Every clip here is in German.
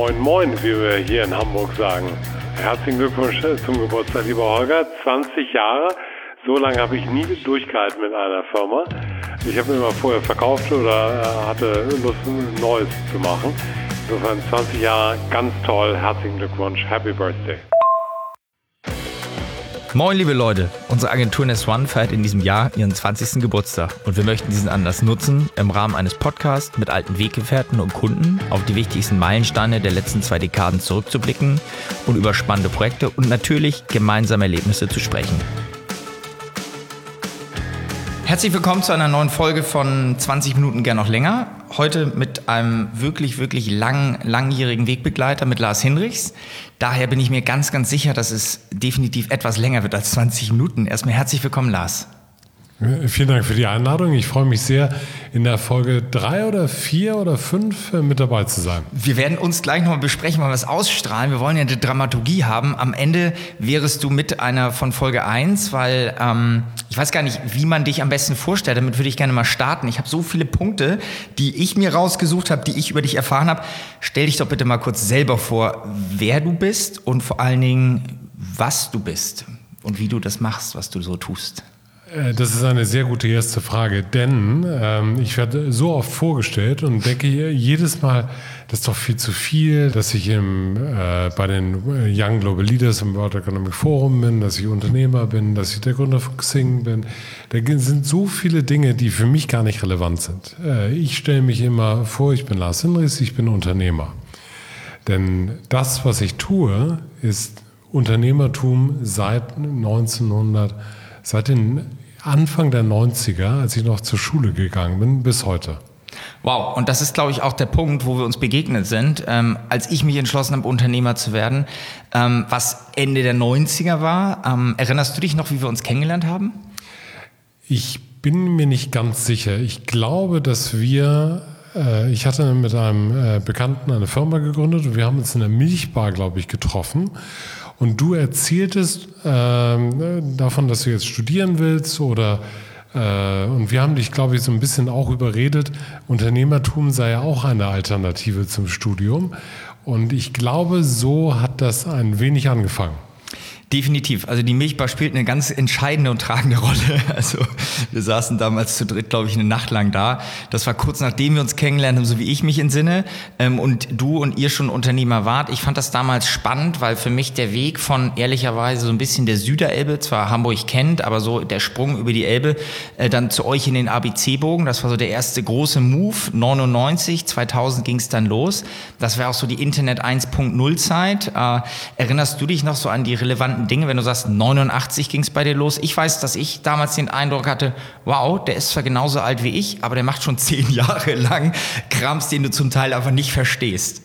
Moin Moin, wie wir hier in Hamburg sagen. Herzlichen Glückwunsch zum Geburtstag, lieber Holger. 20 Jahre, so lange habe ich nie durchgehalten mit einer Firma. Ich habe immer vorher verkauft oder hatte Lust, Neues zu machen. Insofern 20 Jahre, ganz toll. Herzlichen Glückwunsch, Happy Birthday. Moin liebe Leute, unsere Agentur Nest1 feiert in diesem Jahr ihren 20. Geburtstag und wir möchten diesen Anlass nutzen, im Rahmen eines Podcasts mit alten Weggefährten und Kunden auf die wichtigsten Meilensteine der letzten 2 Dekaden zurückzublicken und über spannende Projekte und natürlich gemeinsame Erlebnisse zu sprechen. Herzlich willkommen zu einer neuen Folge von 20 Minuten gern noch länger. Heute mit einem wirklich langjährigen Wegbegleiter, mit Lars Hinrichs. Daher bin ich mir ganz sicher, dass es definitiv etwas länger wird als 20 Minuten. Erstmal herzlich willkommen, Lars. Vielen Dank für die Einladung. Ich freue mich sehr, in der Folge 3 oder 4 oder 5 mit dabei zu sein. Wir werden uns gleich nochmal besprechen, weil wir es ausstrahlen. Wir wollen ja eine Dramaturgie haben. Am Ende wärest du mit einer von Folge 1, weil ich weiß gar nicht, wie man dich am besten vorstellt. Damit würde ich gerne mal starten. Ich habe so viele Punkte, die ich mir rausgesucht habe, die ich über dich erfahren habe. Stell dich doch bitte mal kurz selber vor, wer du bist und vor allen Dingen, was du bist und wie du das machst, was du so tust. Das ist eine sehr gute erste Frage, denn ich werde so oft vorgestellt und denke jedes Mal, das ist doch viel zu viel, dass ich bei den Young Global Leaders im World Economic Forum bin, dass ich Unternehmer bin, dass ich der Gründer von Xing bin. Da sind so viele Dinge, die für mich gar nicht relevant sind. Ich stelle mich immer vor, ich bin Lars Hinrichs, ich bin Unternehmer. Denn das, was ich tue, ist Unternehmertum seit den Anfang der 90er, als ich noch zur Schule gegangen bin, bis heute. Wow, und das ist, glaube ich, auch der Punkt, wo wir uns begegnet sind, als ich mich entschlossen habe, Unternehmer zu werden, was Ende der 90er war. Erinnerst du dich noch, wie wir uns kennengelernt haben? Ich bin mir nicht ganz sicher. Ich glaube, dass ich hatte mit einem Bekannten eine Firma gegründet und wir haben uns in der Milchbar, glaube ich, getroffen. Und du erzähltest davon, dass du jetzt studieren willst und wir haben dich, glaube ich, so ein bisschen auch überredet, Unternehmertum sei ja auch eine Alternative zum Studium. Und ich glaube, so hat das ein wenig angefangen. Definitiv. Also die Milchbar spielt eine ganz entscheidende und tragende Rolle. Also wir saßen damals zu dritt, glaube ich, eine Nacht lang da. Das war kurz nachdem wir uns kennengelernt haben, so wie ich mich entsinne. Und du und ihr schon Unternehmer wart. Ich fand das damals spannend, weil für mich der Weg von ehrlicherweise so ein bisschen der Süderelbe, zwar Hamburg kennt, aber so der Sprung über die Elbe, dann zu euch in den ABC-Bogen. Das war so der erste große Move. 99, 2000 ging es dann los. Das war auch so die Internet 1.0 Zeit. Erinnerst du dich noch so an die relevanten Dinge, wenn du sagst, 89 ging es bei dir los? Ich weiß, dass ich damals den Eindruck hatte, wow, der ist zwar genauso alt wie ich, aber der macht schon 10 Jahre lang Krams, den du zum Teil einfach nicht verstehst.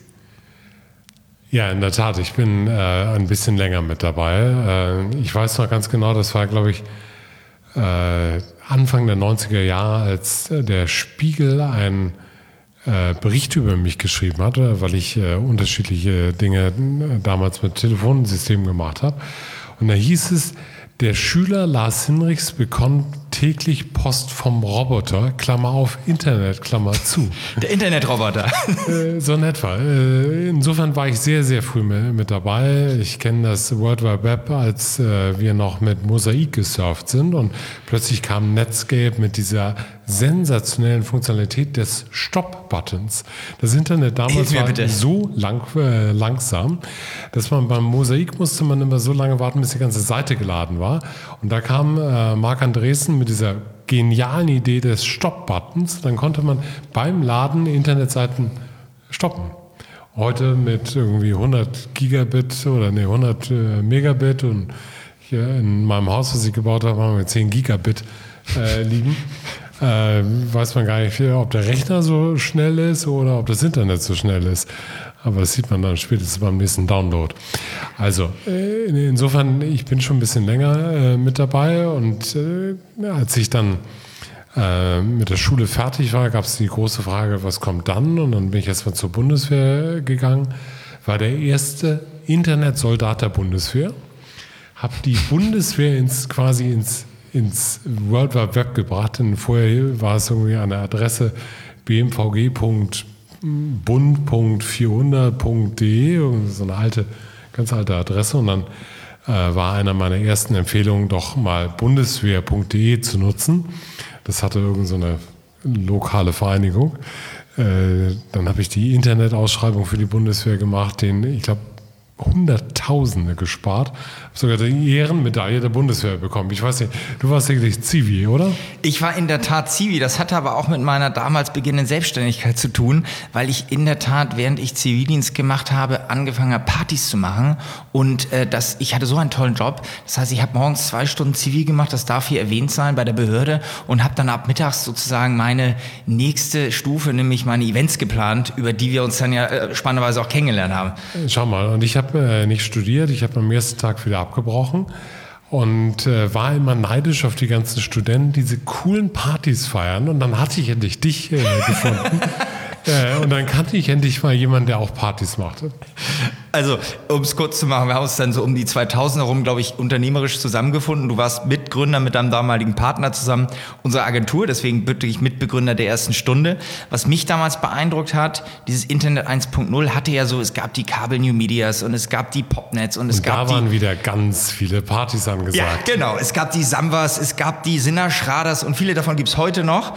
Ja, in der Tat. Ich bin ein bisschen länger mit dabei. Ich weiß noch ganz genau, das war, glaube ich, Anfang der 90er Jahre, als der Spiegel einen Bericht über mich geschrieben hatte, weil ich unterschiedliche Dinge damals mit Telefonsystemen gemacht habe. Und da hieß es, der Schüler Lars Hinrichs bekommt täglich Post vom Roboter, Klammer auf, Internet, Klammer zu. Der Internetroboter. So in etwa. Insofern war ich sehr früh mit dabei. Ich kenne das World Wide Web, als wir noch mit Mosaik gesurft sind und plötzlich kam Netscape mit dieser sensationellen Funktionalität des Stop-Buttons. Das Internet damals war so langsam, dass man beim Mosaik musste man immer so lange warten, bis die ganze Seite geladen war. Und da kam Marc Andresen mit dieser genialen Idee des Stop-Buttons. Dann konnte man beim Laden Internetseiten stoppen. Heute mit irgendwie 100 Gigabit oder 100 Megabit und hier in meinem Haus, was ich gebaut habe, haben wir 10 Gigabit liegen. Weiß man gar nicht, ob der Rechner so schnell ist oder ob das Internet so schnell ist. Aber das sieht man dann spätestens beim nächsten Download. Also insofern, ich bin schon ein bisschen länger mit dabei und als ich dann mit der Schule fertig war, gab es die große Frage, was kommt dann? Und dann bin ich erstmal zur Bundeswehr gegangen, war der erste Internetsoldat der Bundeswehr, habe die Bundeswehr ins World Wide Web gebracht, denn vorher war es irgendwie eine Adresse bmvg. bund.400.de, so eine ganz alte Adresse. Und dann war einer meiner ersten Empfehlungen, doch mal bundeswehr.de zu nutzen. Das hatte irgend so eine lokale Vereinigung. Dann habe ich die Internetausschreibung für die Bundeswehr gemacht, ich glaube, Hunderttausende gespart. Habe sogar die Ehrenmedaille der Bundeswehr bekommen. Ich weiß nicht, du warst sicherlich Zivi, oder? Ich war in der Tat Zivi. Das hatte aber auch mit meiner damals beginnenden Selbstständigkeit zu tun, weil ich in der Tat, während ich Zivildienst gemacht habe, angefangen habe, Partys zu machen. Und ich hatte so einen tollen Job. Das heißt, ich habe morgens 2 Stunden Zivi gemacht, das darf hier erwähnt sein bei der Behörde, und habe dann ab mittags sozusagen meine nächste Stufe, nämlich meine Events geplant, über die wir uns dann ja spannenderweise auch kennengelernt haben. Schau mal, und ich habe nicht studiert, ich habe am ersten Tag wieder abgebrochen und war immer neidisch auf die ganzen Studenten, die diese coolen Partys feiern, und dann hatte ich endlich dich gefunden. Und dann kannte ich endlich mal jemanden, der auch Partys machte. Also, um es kurz zu machen, wir haben uns dann so um die 2000er rum, glaube ich, unternehmerisch zusammengefunden. Du warst Mitgründer mit deinem damaligen Partner zusammen unserer Agentur, deswegen wirklich Mitbegründer der ersten Stunde. Was mich damals beeindruckt hat, dieses Internet 1.0 hatte ja so, es gab die Kabel New Medias und es gab die Popnets und es gab da waren wieder ganz viele Partys angesagt. Ja, genau. Es gab die Samwas, es gab die Sinner Schraders und viele davon gibt es heute noch.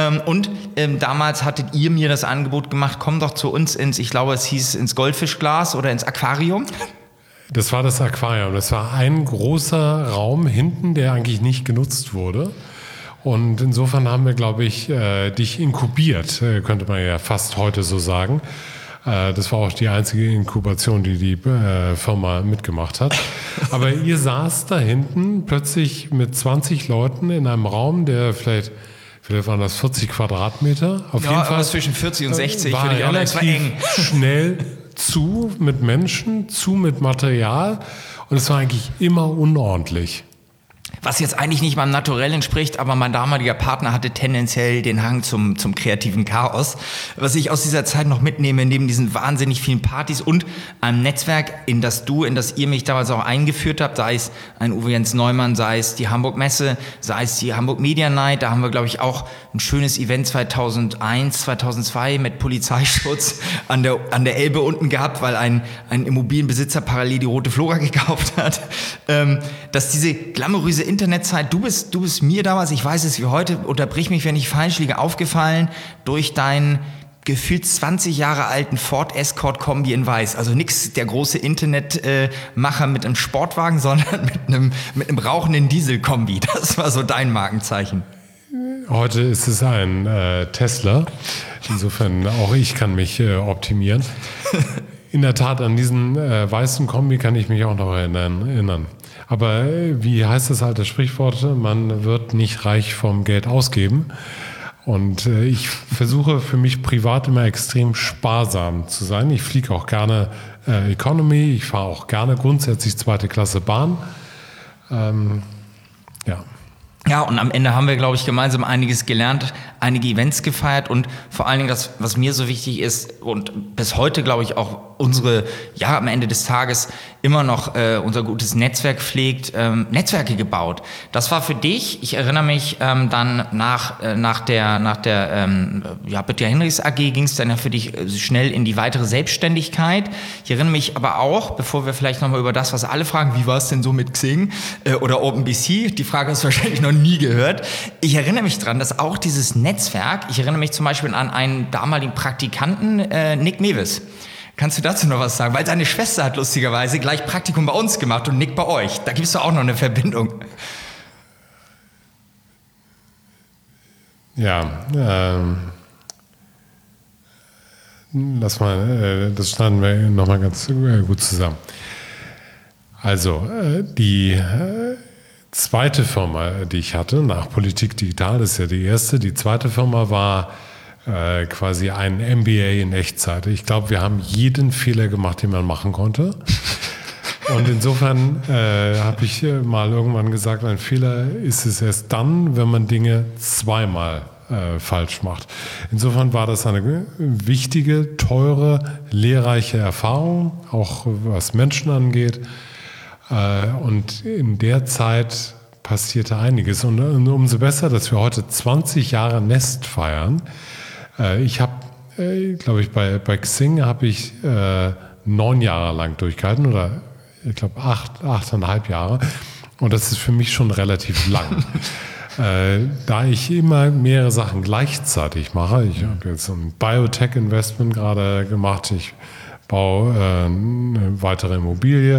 Damals hattet ihr mir das Angebot gemacht, komm doch zu uns ich glaube, es hieß ins Goldfischglas oder ins Aquarium. Das war das Aquarium. Das war ein großer Raum hinten, der eigentlich nicht genutzt wurde. Und insofern haben wir, glaube ich, dich inkubiert, könnte man ja fast heute so sagen. Das war auch die einzige Inkubation, die Firma mitgemacht hat. Aber ihr saß da hinten plötzlich mit 20 Leuten in einem Raum, der vielleicht waren das 40 Quadratmeter. Auf jeden Fall zwischen 40 und 60. War relativ schnell zu mit Menschen, zu mit Material, und es war eigentlich immer unordentlich. Was jetzt eigentlich nicht meinem Naturell entspricht, aber mein damaliger Partner hatte tendenziell den Hang zum kreativen Chaos. Was ich aus dieser Zeit noch mitnehme, neben diesen wahnsinnig vielen Partys und einem Netzwerk, in das ihr mich damals auch eingeführt habt, sei es ein Uwe Jens Neumann, sei es die Hamburg Messe, sei es die Hamburg Media Night, da haben wir, glaube ich, auch ein schönes Event 2001, 2002 mit Polizeischutz an der Elbe unten gehabt, weil ein Immobilienbesitzer parallel die Rote Flora gekauft hat. Dass diese glamouröse Internetzeit, du bist mir damals, ich weiß es wie heute, unterbrich mich, wenn ich falsch liege, aufgefallen durch deinen gefühlt 20 Jahre alten Ford Escort Kombi in Weiß. Also nix der große Internetmacher mit einem Sportwagen, sondern mit einem rauchenden Diesel-Kombi. Das war so dein Markenzeichen. Heute ist es ein Tesla. Insofern auch ich kann mich optimieren. In der Tat, an diesen weißen Kombi kann ich mich auch noch erinnern. Aber wie heißt das alte Sprichwort? Man wird nicht reich vom Geld ausgeben. Und ich versuche für mich privat immer extrem sparsam zu sein. Ich fliege auch gerne Economy. Ich fahre auch gerne grundsätzlich 2. Klasse Bahn. Ja. Ja, und am Ende haben wir, glaube ich, gemeinsam einiges gelernt, einige Events gefeiert und vor allen Dingen das, was mir so wichtig ist und bis heute, glaube ich, auch am Ende des Tages immer noch unser gutes Netzwerk pflegt, Netzwerke gebaut. Das war für dich, ich erinnere mich, dann nach der Böttcher Henrichs AG ging es dann ja für dich schnell in die weitere Selbstständigkeit. Ich erinnere mich aber auch, bevor wir vielleicht nochmal über das, was alle fragen, wie war es denn so mit Xing oder OpenBC, die Frage hast du wahrscheinlich noch nie gehört. Ich erinnere mich dran, dass auch dieses Netzwerk, ich erinnere mich zum Beispiel an einen damaligen Praktikanten, Nick Mewes. Kannst du dazu noch was sagen? Weil seine Schwester hat lustigerweise gleich Praktikum bei uns gemacht und Nick bei euch. Da gibt es doch auch noch eine Verbindung. Ja, das schneiden wir nochmal ganz gut zusammen. Also, die zweite Firma, die ich hatte, nach Politik Digital, das ist ja die erste, die zweite Firma war quasi ein MBA in Echtzeit. Ich glaube, wir haben jeden Fehler gemacht, den man machen konnte. Und insofern habe ich mal irgendwann gesagt, ein Fehler ist es erst dann, wenn man Dinge zweimal falsch macht. Insofern war das eine wichtige, teure, lehrreiche Erfahrung, auch was Menschen angeht. Und in der Zeit passierte einiges. Und umso besser, dass wir heute 20 Jahre Nest feiern. Ich habe glaube ich, bei Xing habe ich 9 Jahre lang durchgehalten oder ich glaube 8,5 Jahre. Und das ist für mich schon relativ lang. Da ich immer mehrere Sachen gleichzeitig mache, ich habe jetzt ein Biotech-Investment gerade gemacht, ich baue eine weitere Immobilie,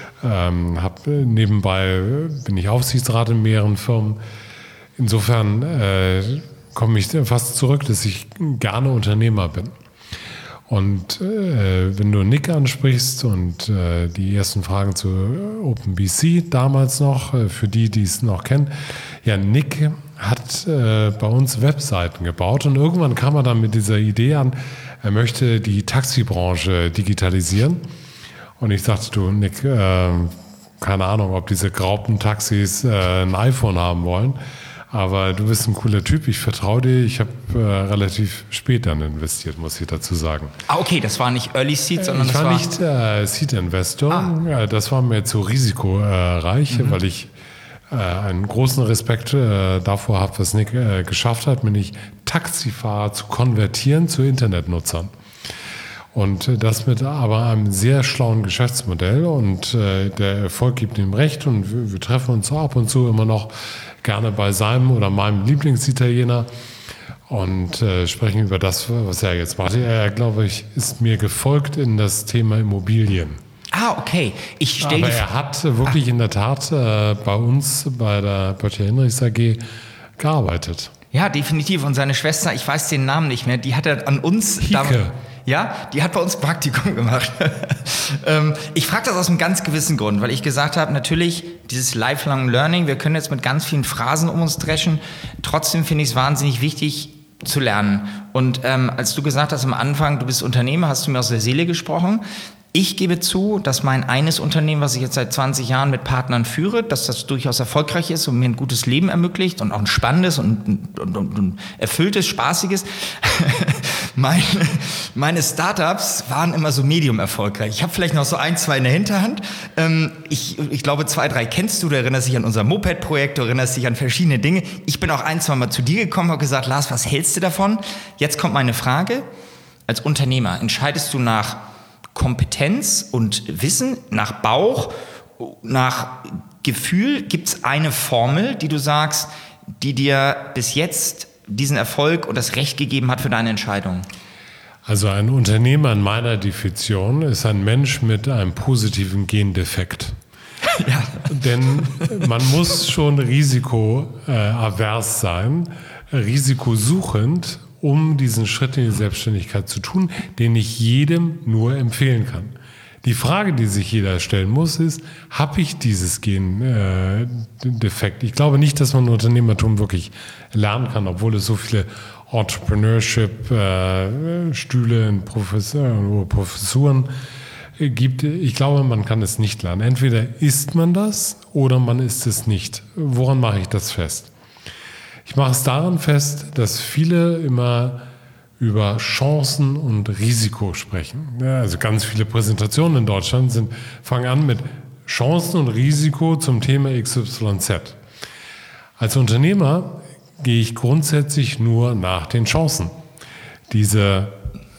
nebenbei bin ich Aufsichtsrat in mehreren Firmen. Insofern komme ich fast zurück, dass ich gerne Unternehmer bin. Und wenn du Nick ansprichst und die ersten Fragen zu OpenBC damals noch, für die es noch kennen, ja, Nick hat bei uns Webseiten gebaut und irgendwann kam er dann mit dieser Idee an, er möchte die Taxibranche digitalisieren. Und ich sagte, du Nick, keine Ahnung, ob diese grauten Taxis ein iPhone haben wollen. Aber du bist ein cooler Typ, ich vertraue dir. Ich habe relativ spät dann investiert, muss ich dazu sagen. Ah, okay, das war nicht Early Seed, sondern ich das war war... nicht Seed-Investor. Das war mir zu risikoreich, weil ich einen großen Respekt davor habe, was Nick geschafft hat, nämlich Taxifahrer zu konvertieren zu Internetnutzern. Und das mit aber einem sehr schlauen Geschäftsmodell. Und der Erfolg gibt ihm recht. Und wir treffen uns ab und zu immer noch gerne bei seinem oder meinem Lieblingsitaliener und sprechen über das, was er jetzt macht. Er, glaube ich, ist mir gefolgt in das Thema Immobilien. Ah, okay. Aber er hat wirklich in der Tat bei uns, bei der Böttcher Hinrichs AG, gearbeitet. Ja, definitiv. Und seine Schwester, ich weiß den Namen nicht mehr, die hat er an uns... Ja, die hat bei uns Praktikum gemacht. Ich frage das aus einem ganz gewissen Grund, weil ich gesagt habe, natürlich dieses Lifelong Learning, wir können jetzt mit ganz vielen Phrasen um uns dreschen, trotzdem finde ich es wahnsinnig wichtig zu lernen. Und als du gesagt hast am Anfang, du bist Unternehmer, hast du mir aus der Seele gesprochen. Ich gebe zu, dass mein eines Unternehmen, was ich jetzt seit 20 Jahren mit Partnern führe, dass das durchaus erfolgreich ist und mir ein gutes Leben ermöglicht und auch ein spannendes und erfülltes, spaßiges. Meine Startups waren immer so medium erfolgreich. Ich habe vielleicht noch so 1, 2 in der Hinterhand. Ich glaube 2, 3 kennst du erinnerst dich an unser Moped-Projekt, du erinnerst dich an verschiedene Dinge. Ich bin auch 1, 2 Mal zu dir gekommen, habe gesagt, Lars, was hältst du davon? Jetzt kommt meine Frage. Als Unternehmer entscheidest du nach Kompetenz und Wissen, nach Bauch, nach Gefühl? Gibt es eine Formel, die du sagst, die dir bis jetzt diesen Erfolg und das Recht gegeben hat für deine Entscheidung? Also ein Unternehmer in meiner Definition ist ein Mensch mit einem positiven Gendefekt. Ja. Denn man muss schon risikoavers sein, risikosuchend, um diesen Schritt in die Selbstständigkeit zu tun, den ich jedem nur empfehlen kann. Die Frage, die sich jeder stellen muss, ist, habe ich dieses Gendefekt? Ich glaube nicht, dass man Unternehmertum wirklich lernen kann, obwohl es so viele Entrepreneurship-Stühle in Professuren gibt. Ich glaube, man kann es nicht lernen. Entweder ist man das oder man ist es nicht. Woran mache ich das fest? Ich mache es daran fest, dass viele immer über Chancen und Risiko sprechen. Ja, also ganz viele Präsentationen in Deutschland fangen an mit Chancen und Risiko zum Thema XYZ. Als Unternehmer gehe ich grundsätzlich nur nach den Chancen. Diese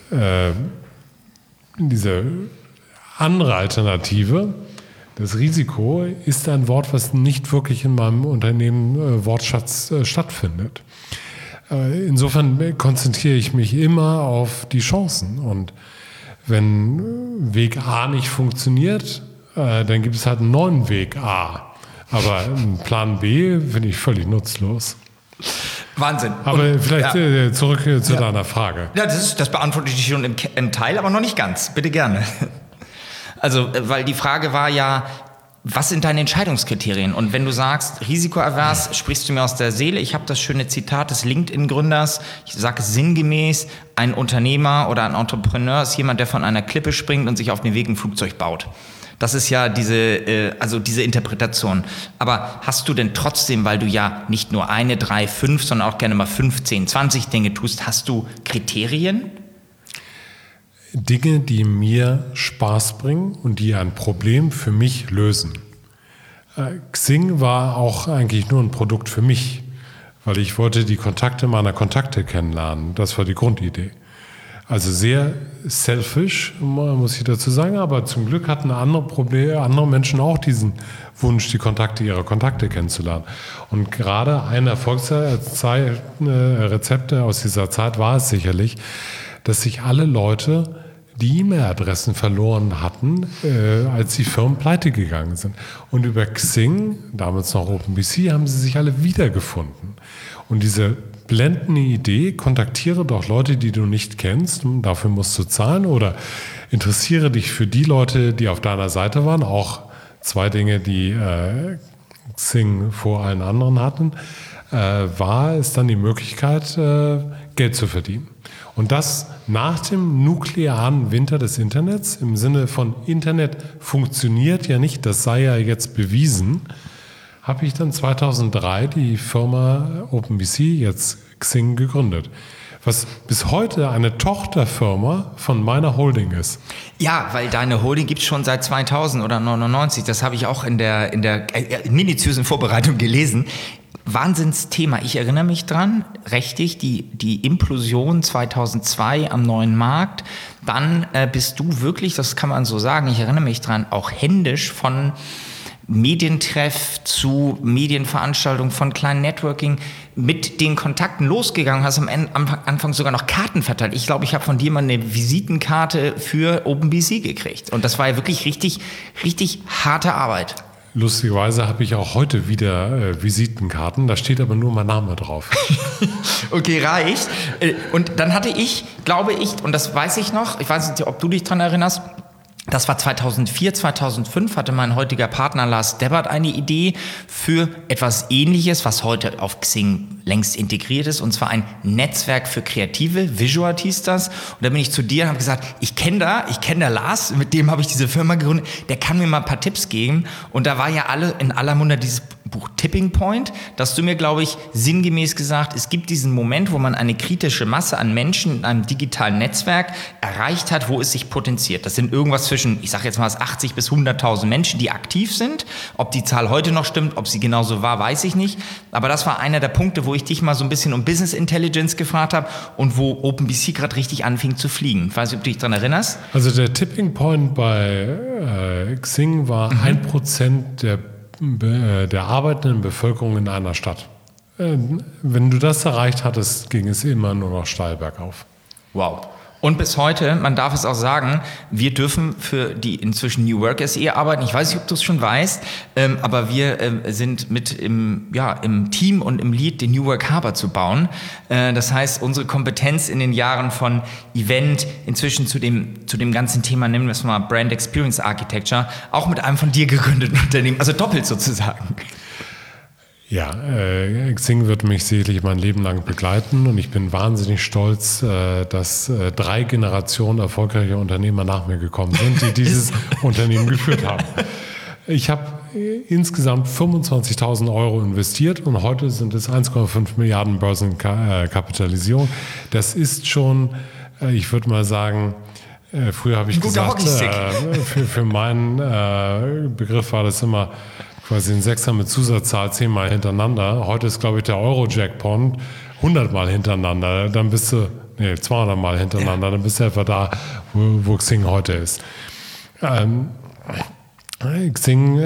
andere Alternative, das Risiko, ist ein Wort, was nicht wirklich in meinem Unternehmen Wortschatz stattfindet. Insofern konzentriere ich mich immer auf die Chancen. Und wenn Weg A nicht funktioniert, dann gibt es halt einen neuen Weg A. Aber einen Plan B finde ich völlig nutzlos. Wahnsinn. Aber und, vielleicht zurück zu deiner Frage. Ja, das beantworte ich schon im Teil, aber noch nicht ganz. Bitte gerne. Also, weil die Frage war ja, was sind deine Entscheidungskriterien? Und wenn du sagst, risikoavers, sprichst du mir aus der Seele. Ich habe das schöne Zitat des LinkedIn-Gründers. Ich sage es sinngemäß, ein Unternehmer oder ein Entrepreneur ist jemand, der von einer Klippe springt und sich auf dem Weg ein Flugzeug baut. Das ist ja diese Interpretation. Aber hast du denn trotzdem, weil du ja nicht nur 1, 3, 5, sondern auch gerne mal 15, 20 Dinge tust, hast du Kriterien? Dinge, die mir Spaß bringen und die ein Problem für mich lösen. Xing war auch eigentlich nur ein Produkt für mich, weil ich wollte die Kontakte meiner Kontakte kennenlernen. Das war die Grundidee. Also sehr selfish, muss ich dazu sagen, aber zum Glück hatten andere Menschen auch diesen Wunsch, ihre Kontakte kennenzulernen. Und gerade ein Erfolgsrezept aus dieser Zeit war es sicherlich, dass sich alle Leute die E-Mail-Adressen verloren hatten, als die Firmen pleite gegangen sind. Und über Xing, damals noch OpenBC, haben sie sich alle wiedergefunden. Und diese blendende Idee, kontaktiere doch Leute, die du nicht kennst, dafür musst du zahlen, oder interessiere dich für die Leute, die auf deiner Seite waren, auch zwei Dinge, die Xing vor allen anderen hatten, war es dann die Möglichkeit, Geld zu verdienen. Und das nach dem nuklearen Winter des Internets, im Sinne von Internet funktioniert ja nicht, das sei ja jetzt bewiesen, habe ich dann 2003 die Firma OpenBC, jetzt Xing, gegründet. Was bis heute eine Tochterfirma von meiner Holding ist. Ja, weil deine Holding gibt es schon seit 2000 oder 99. Das habe ich auch in der minutiösen Vorbereitung gelesen. Wahnsinnsthema. Ich erinnere mich dran, richtig, die Implosion 2002 am neuen Markt. Dann bist du wirklich, das kann man so sagen, ich erinnere mich dran, auch händisch von Medientreff zu Medienveranstaltungen, von kleinen Networking mit den Kontakten losgegangen, hast am Anfang sogar noch Karten verteilt. Ich glaube, ich habe von dir mal eine Visitenkarte für OpenBC gekriegt. Und das war ja wirklich richtig, richtig harte Arbeit. Lustigerweise habe ich auch heute wieder Visitenkarten, da steht aber nur mein Name drauf. Okay, reicht. Und dann hatte ich, glaube ich, und das weiß ich noch, ich weiß nicht, ob du dich dran erinnerst, das war 2004, 2005, hatte mein heutiger Partner Lars Debbert eine Idee für etwas Ähnliches, was heute auf Xing längst integriert ist, und zwar ein Netzwerk für Kreative, Visuart hieß das. Und da bin ich zu dir und habe gesagt, ich kenne da Lars, mit dem habe ich diese Firma gegründet, der kann mir mal ein paar Tipps geben. Und da war ja in aller Munde dieses Buch Tipping Point, dass du mir, glaube ich, sinngemäß gesagt, es gibt diesen Moment, wo man eine kritische Masse an Menschen in einem digitalen Netzwerk erreicht hat, wo es sich potenziert. Das sind irgendwas zwischen, ich sage jetzt mal 80 bis 100.000 Menschen, die aktiv sind. Ob die Zahl heute noch stimmt, ob sie genauso war, weiß ich nicht. Aber das war einer der Punkte, wo ich dich mal so ein bisschen um Business Intelligence gefragt habe und wo OpenBC gerade richtig anfing zu fliegen. Ich weiß nicht, ob du dich daran erinnerst. Also der Tipping Point bei Xing war 1% der arbeitenden Bevölkerung in einer Stadt. Wenn du das erreicht hattest, ging es immer nur noch steil bergauf. Wow. Und bis heute, man darf es auch sagen, wir dürfen für die inzwischen New Work SE arbeiten. Ich weiß nicht, ob du es schon weißt, aber wir sind mit im Team und im Lead, den New Work Harbor zu bauen. Das heißt, unsere Kompetenz in den Jahren von Event inzwischen zu dem ganzen Thema, nennen wir es mal Brand Experience Architecture, auch mit einem von dir gegründeten Unternehmen, also doppelt sozusagen. Ja, Xing wird mich sicherlich mein Leben lang begleiten, und ich bin wahnsinnig stolz, dass 3 Generationen erfolgreicher Unternehmer nach mir gekommen sind, die dieses Unternehmen geführt haben. Ich habe insgesamt 25.000 Euro investiert und heute sind es 1,5 Milliarden Börsenkapitalisierung. Das ist schon, ich würde mal sagen, früher habe ich gesagt, für meinen Begriff war das immer quasi ein Sechser mit Zusatzzahl 10-mal hintereinander. Heute ist, glaube ich, der Euro-Jackpot 100-mal hintereinander. Dann bist du, 200-mal hintereinander. Dann bist du etwa da, wo Xing heute ist. Xing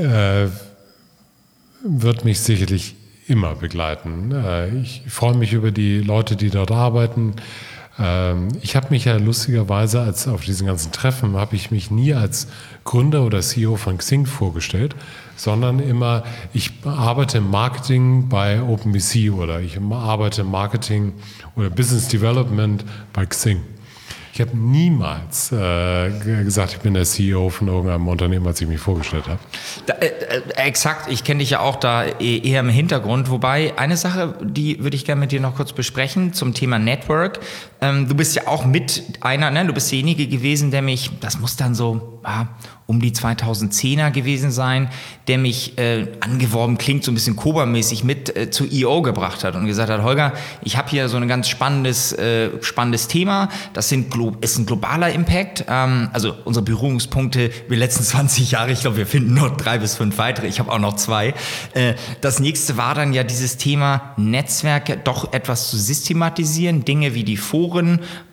wird mich sicherlich immer begleiten. Ich freue mich über die Leute, die dort arbeiten. Ich habe mich ja lustigerweise, als auf diesen ganzen Treffen, habe ich mich nie als Gründer oder CEO von Xing vorgestellt, sondern immer, ich arbeite im Marketing bei OpenBC oder ich arbeite im Marketing oder Business Development bei Xing. Ich habe niemals gesagt, ich bin der CEO von irgendeinem Unternehmen, als ich mich vorgestellt habe. Exakt, ich kenne dich ja auch da eher im Hintergrund. Wobei, eine Sache, die würde ich gerne mit dir noch kurz besprechen zum Thema Network. Du bist ja auch mit einer, du bist derjenige gewesen, der mich, das muss dann so um die 2010er gewesen sein, der mich angeworben, klingt so ein bisschen Cobra-mäßig, mit zu EO gebracht hat und gesagt hat, Holger, ich habe hier so ein ganz spannendes Thema, das ist ein globaler Impact, also unsere Berührungspunkte die letzten 20 Jahre, ich glaube, wir finden noch 3 bis 5 weitere, ich habe auch noch 2. Das nächste war dann ja dieses Thema Netzwerke doch etwas zu systematisieren, Dinge wie die Foren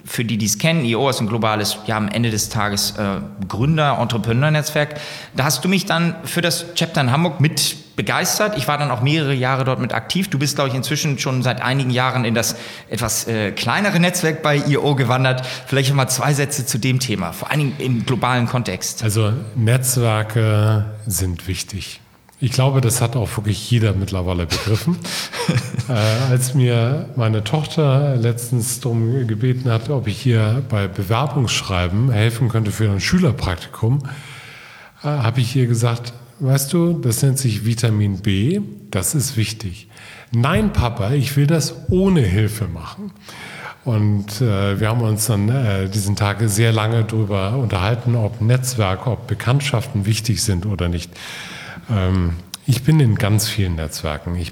für die es kennen, I.O. ist ein globales, ja am Ende des Tages Gründer, Entrepreneur-Netzwerk. Da hast du mich dann für das Chapter in Hamburg mit begeistert. Ich war dann auch mehrere Jahre dort mit aktiv. Du bist, glaube ich, inzwischen schon seit einigen Jahren in das etwas kleinere Netzwerk bei I.O. gewandert. Vielleicht mal 2 Sätze zu dem Thema, vor allen Dingen im globalen Kontext. Also Netzwerke sind wichtig. Ich glaube, das hat auch wirklich jeder mittlerweile begriffen. Als mir meine Tochter letztens darum gebeten hat, ob ich hier bei Bewerbungsschreiben helfen könnte für ein Schülerpraktikum, habe ich ihr gesagt, weißt du, das nennt sich Vitamin B, das ist wichtig. Nein, Papa, ich will das ohne Hilfe machen. Und wir haben uns dann diesen Tag sehr lange darüber unterhalten, ob Netzwerke, ob Bekanntschaften wichtig sind oder nicht. Ich bin in ganz vielen Netzwerken. Ich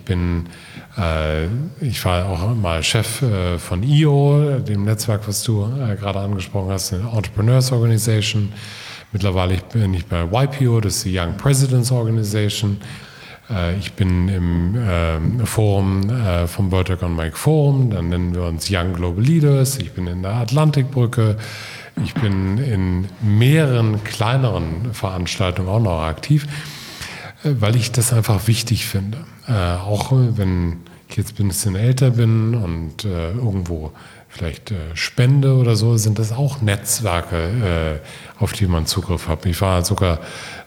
war auch mal Chef von I.O., dem Netzwerk, was du gerade angesprochen hast, der Entrepreneurs Organization. Mittlerweile bin ich bei YPO, das ist die Young Presidents Organization. Ich bin im Forum vom World Economic Forum, dann nennen wir uns Young Global Leaders. Ich bin in der Atlantikbrücke. Ich bin in mehreren kleineren Veranstaltungen auch noch aktiv, weil ich das einfach wichtig finde. Auch wenn ich jetzt ein bisschen älter bin und irgendwo vielleicht Spende oder so, sind das auch Netzwerke, auf die man Zugriff hat. Ich war sogar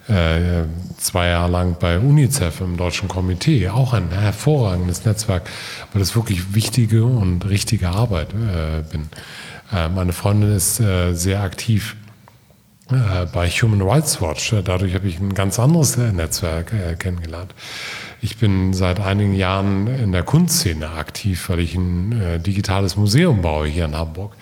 2 Jahre lang bei UNICEF im Deutschen Komitee, auch ein hervorragendes Netzwerk, weil das wirklich wichtige und richtige Arbeit bin. Meine Freundin ist sehr aktiv bei Human Rights Watch. Dadurch habe ich ein ganz anderes Netzwerk kennengelernt. Ich bin seit einigen Jahren in der Kunstszene aktiv, weil ich ein digitales Museum baue hier in Hamburg.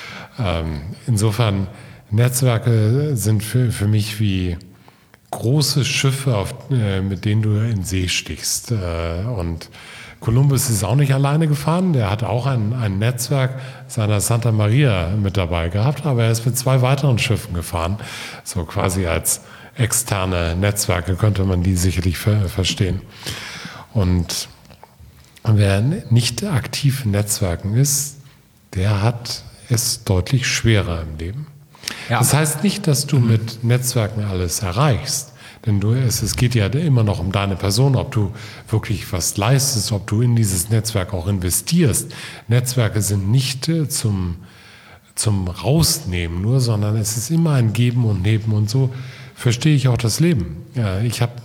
Insofern, Netzwerke sind für mich wie große Schiffe, mit denen du in See stichst. Und Kolumbus ist auch nicht alleine gefahren, der hat auch ein Netzwerk seiner Santa Maria mit dabei gehabt, aber er ist mit 2 weiteren Schiffen gefahren, so quasi als externe Netzwerke könnte man die sicherlich verstehen. Und wer nicht aktiv in Netzwerken ist, der hat es deutlich schwerer im Leben. Ja. Das heißt nicht, dass du mit Netzwerken alles erreichst. Denn es geht ja immer noch um deine Person, ob du wirklich was leistest, ob du in dieses Netzwerk auch investierst. Netzwerke sind nicht zum Rausnehmen nur, sondern es ist immer ein Geben und Nehmen. Und so verstehe ich auch das Leben. Ja, ich habe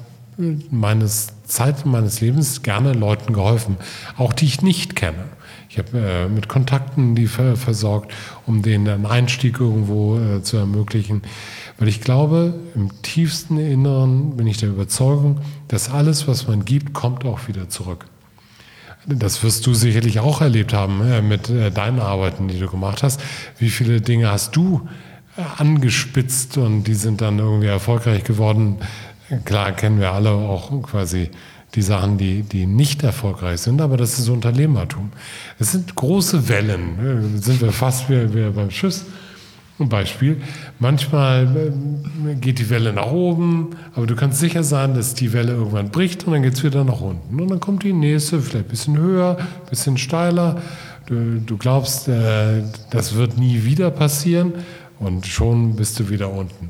Zeit meines Lebens gerne Leuten geholfen, auch die ich nicht kenne. Ich habe mit Kontakten die versorgt, um denen einen Einstieg irgendwo zu ermöglichen. Weil ich glaube, im tiefsten Inneren bin ich der Überzeugung, dass alles, was man gibt, kommt auch wieder zurück. Das wirst du sicherlich auch erlebt haben mit deinen Arbeiten, die du gemacht hast. Wie viele Dinge hast du angespitzt und die sind dann irgendwie erfolgreich geworden? Klar kennen wir alle auch quasi die Sachen, die nicht erfolgreich sind, aber das ist Unternehmertum. Es sind große Wellen, sind wir fast wie beim Schiff. Ein Beispiel, manchmal geht die Welle nach oben, aber du kannst sicher sein, dass die Welle irgendwann bricht und dann geht es wieder nach unten. Und dann kommt die nächste, vielleicht ein bisschen höher, ein bisschen steiler. Du glaubst, das wird nie wieder passieren und schon bist du wieder unten.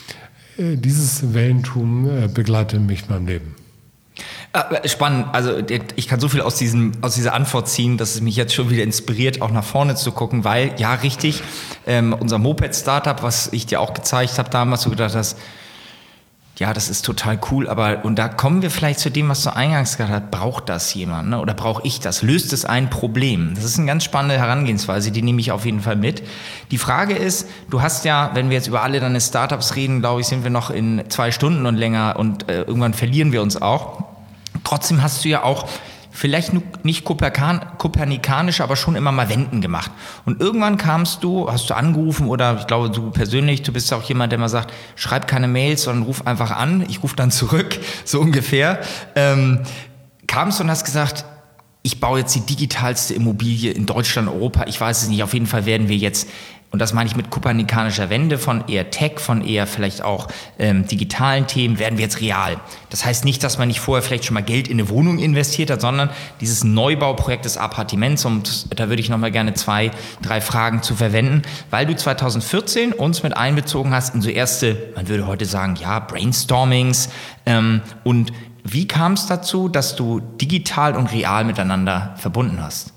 Dieses Wellentum begleitet mich beim Leben. Spannend, also ich kann so viel aus dieser Antwort ziehen, dass es mich jetzt schon wieder inspiriert, auch nach vorne zu gucken, weil, ja richtig, unser Moped-Startup, was ich dir auch gezeigt habe damals, du gedacht hast, ja, das ist total cool, aber, und da kommen wir vielleicht zu dem, was du eingangs gesagt hast, braucht das jemand, ne? Oder brauche ich das? Löst es ein Problem? Das ist eine ganz spannende Herangehensweise, die nehme ich auf jeden Fall mit. Die Frage ist, du hast ja, wenn wir jetzt über alle deine Startups reden, glaube ich, sind wir noch in 2 Stunden und länger und irgendwann verlieren wir uns auch. Trotzdem hast du ja auch vielleicht nicht kopernikanisch, aber schon immer mal Wenden gemacht. Und irgendwann hast du angerufen oder ich glaube, du persönlich, du bist auch jemand, der mal sagt, schreib keine Mails, sondern ruf einfach an, ich rufe dann zurück, so ungefähr. Kamst du und hast gesagt, ich baue jetzt die digitalste Immobilie in Deutschland, Europa, ich weiß es nicht, auf jeden Fall werden wir jetzt und das meine ich mit kopernikanischer Wende, von eher Tech, von eher vielleicht auch digitalen Themen, werden wir jetzt real. Das heißt nicht, dass man nicht vorher vielleicht schon mal Geld in eine Wohnung investiert hat, sondern dieses Neubauprojekt des Appartements, und da würde ich nochmal gerne 2, 3 Fragen zu verwenden, weil du 2014 uns mit einbezogen hast in so erste, man würde heute sagen, ja, Brainstormings, und wie kam es dazu, dass du digital und real miteinander verbunden hast?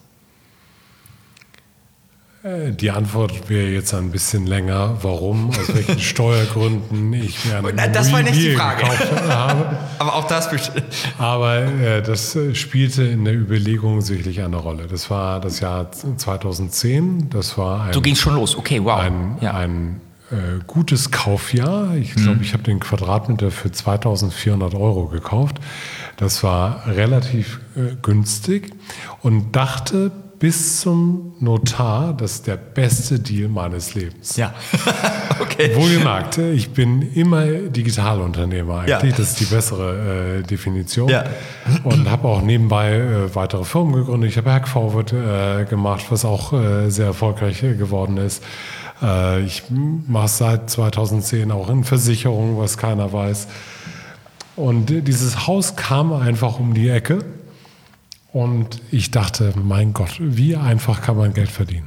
Die Antwort wäre jetzt ein bisschen länger. Warum, aus welchen Steuergründen ich mir eine Das war nicht die Frage. gekauft habe. Aber auch das bestimmt. Aber das spielte in der Überlegung sicherlich eine Rolle. Das war das Jahr 2010. Das war So ging es schon los. Okay, wow. ein gutes Kaufjahr. Ich glaube, ich habe den Quadratmeter für 2.400 € gekauft. Das war relativ günstig und dachte bis zum Notar, das ist der beste Deal meines Lebens. Ja, okay. Wohlgemerkt, ich bin immer Digitalunternehmer eigentlich, Ja. das ist die bessere Definition. Ja. Und habe auch nebenbei weitere Firmen gegründet. Ich habe Hackforward gemacht, was auch sehr erfolgreich geworden ist. Ich mache seit 2010 auch in Versicherungen, was keiner weiß. Und dieses Haus kam einfach um die Ecke. Und ich dachte, mein Gott, wie einfach kann man Geld verdienen?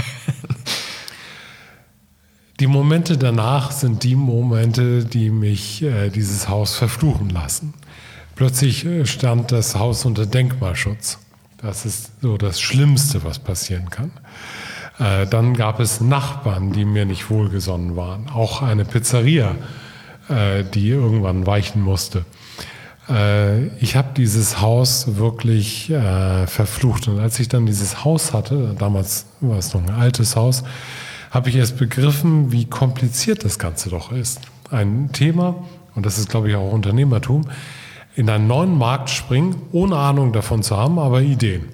Die Momente danach sind die Momente, die mich dieses Haus verfluchen lassen. Plötzlich stand das Haus unter Denkmalschutz. Das ist so das Schlimmste, was passieren kann. Dann gab es Nachbarn, die mir nicht wohlgesonnen waren. Auch eine Pizzeria, die irgendwann weichen musste. Ich habe dieses Haus wirklich verflucht. Und als ich dann dieses Haus hatte, damals war es noch ein altes Haus, habe ich erst begriffen, wie kompliziert das Ganze doch ist. Ein Thema, und das ist, glaube ich, auch Unternehmertum, in einen neuen Markt springen, ohne Ahnung davon zu haben, aber Ideen.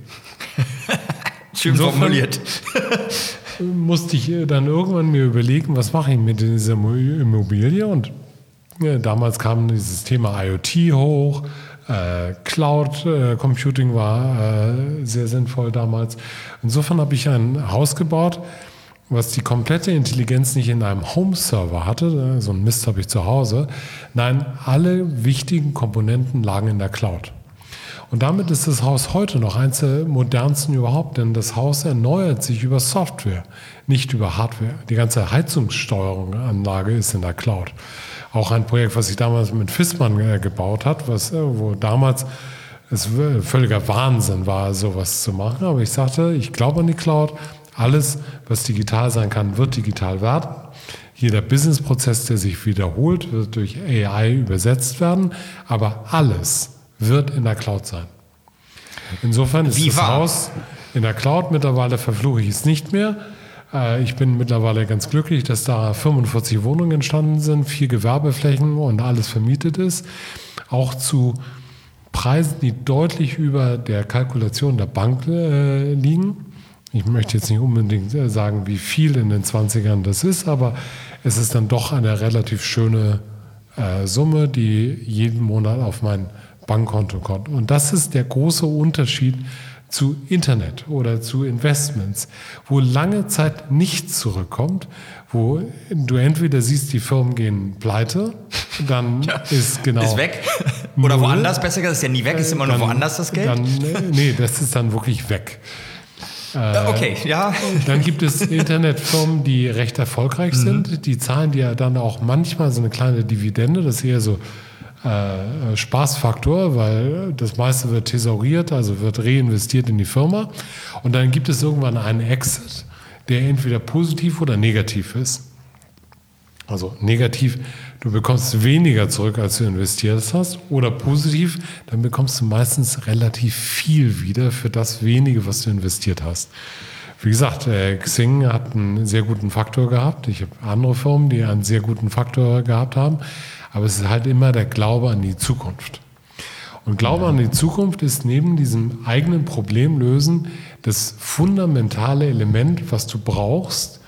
Schön formuliert. Musste ich dann irgendwann mir überlegen, was mache ich mit dieser Immobilie? Und damals kam dieses Thema IoT hoch, Cloud Computing war sehr sinnvoll damals. Insofern habe ich ein Haus gebaut, was die komplette Intelligenz nicht in einem Home-Server hatte, so ein Mist habe ich zu Hause. Nein, alle wichtigen Komponenten lagen in der Cloud. Und damit ist das Haus heute noch eins der modernsten überhaupt, denn das Haus erneuert sich über Software, nicht über Hardware. Die ganze Heizungssteuerungsanlage ist in der Cloud. Auch ein Projekt, was ich damals mit Fissmann gebaut hat, wo damals es völliger Wahnsinn war, sowas zu machen. Aber ich sagte, ich glaube an die Cloud. Alles, was digital sein kann, wird digital werden. Jeder Businessprozess, der sich wiederholt, wird durch AI übersetzt werden. Aber alles wird in der Cloud sein. Insofern ist das Haus in der Cloud. Mittlerweile verfluche ich es nicht mehr. Ich bin mittlerweile ganz glücklich, dass da 45 Wohnungen entstanden sind, 4 Gewerbeflächen und alles vermietet ist. Auch zu Preisen, die deutlich über der Kalkulation der Bank liegen. Ich möchte jetzt nicht unbedingt sagen, wie viel in den 20ern das ist, aber es ist dann doch eine relativ schöne Summe, die jeden Monat auf mein Bankkonto kommt. Und das ist der große Unterschied zu Internet oder zu Investments, wo lange Zeit nichts zurückkommt, wo du entweder siehst, die Firmen gehen pleite, dann ist genau... Ist weg. Oder woanders, besser gesagt, ist ja nie weg, ist immer nur woanders das Geld. Nee, das ist dann wirklich weg. Okay, ja. Dann gibt es Internetfirmen, die recht erfolgreich sind. Die zahlen dir dann auch manchmal so eine kleine Dividende. Das ist eher so Spaßfaktor, weil das meiste wird thesauriert, also wird reinvestiert in die Firma. Und dann gibt es irgendwann einen Exit, der entweder positiv oder negativ ist. Also negativ, du bekommst weniger zurück, als du investiert hast. Oder positiv, dann bekommst du meistens relativ viel wieder für das wenige, was du investiert hast. Wie gesagt, Xing hat einen sehr guten Faktor gehabt. Ich habe andere Firmen, die einen sehr guten Faktor gehabt haben. Aber es ist halt immer der Glaube an die Zukunft. Und Glaube an die Zukunft ist neben diesem eigenen Problemlösen das fundamentale Element, was du brauchst,